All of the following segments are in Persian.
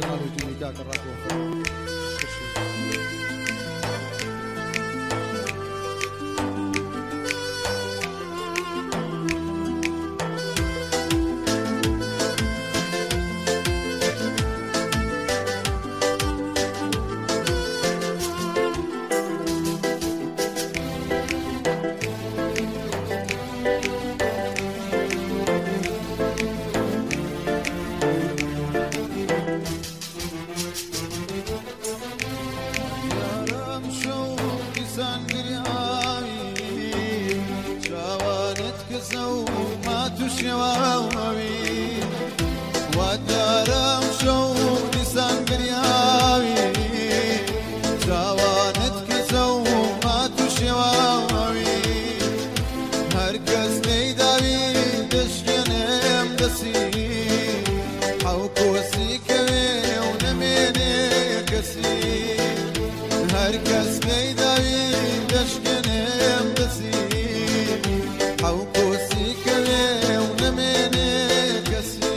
شغال هجومي كاك الراكوه ودارم شو لسان برياوي جوانت كزو ما تشواوي هركز نيداوي دشكنم دسي حوكوسي كوي ونميني كسي هركز نيداوي دشكنم دسي حوكوسي كوي ونميني كسي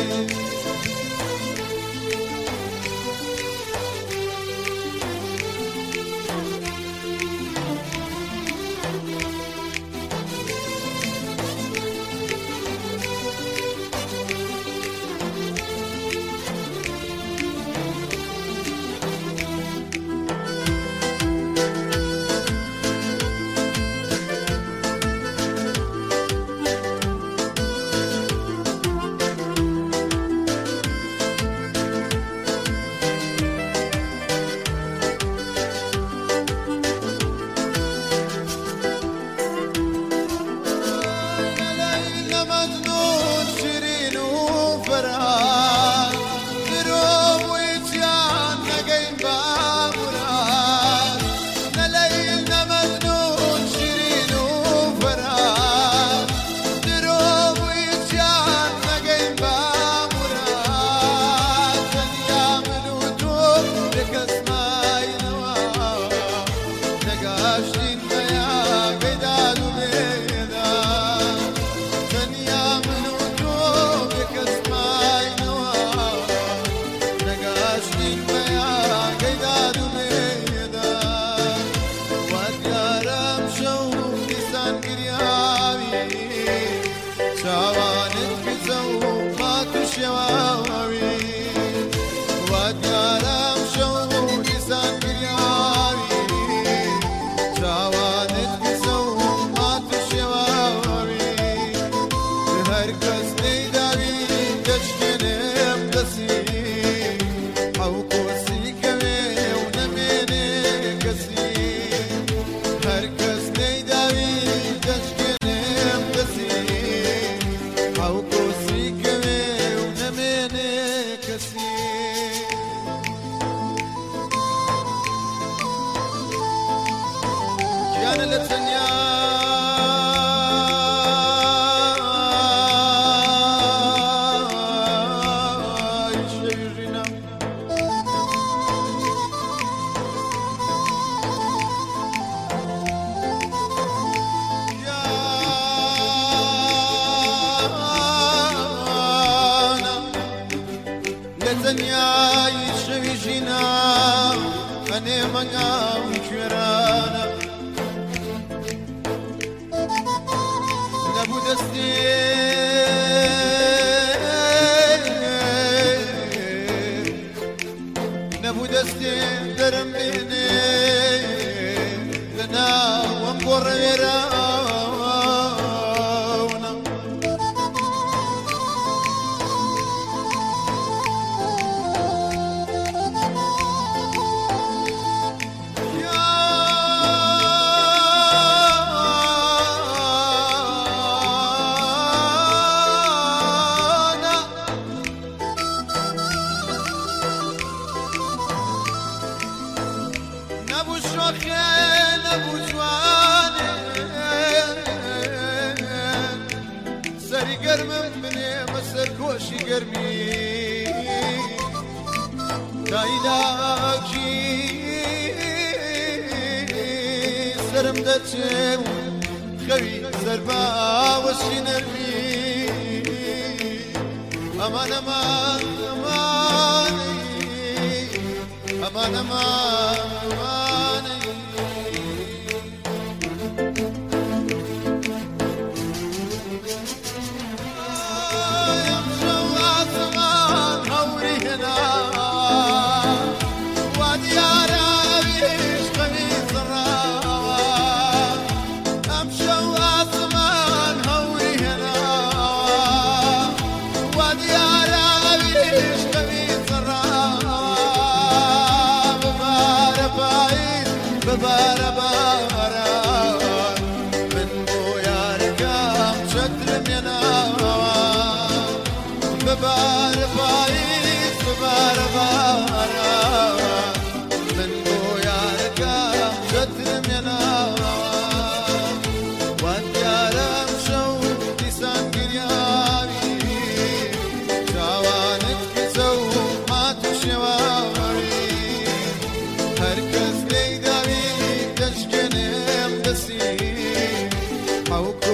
خوي زربا وشي نرمي امان امان امان ببارە باران من بۆ یارەکەم چەترم هێناوە ببارە پاییز ببارە باران من بۆ یارەکەم چەترم هێناوە وا دیارەم شەو دیسان گریاوی چاوانت کچە و مات و شێواوەری هەر کەس لێی داوی دەشکێنێم دەسی حەوک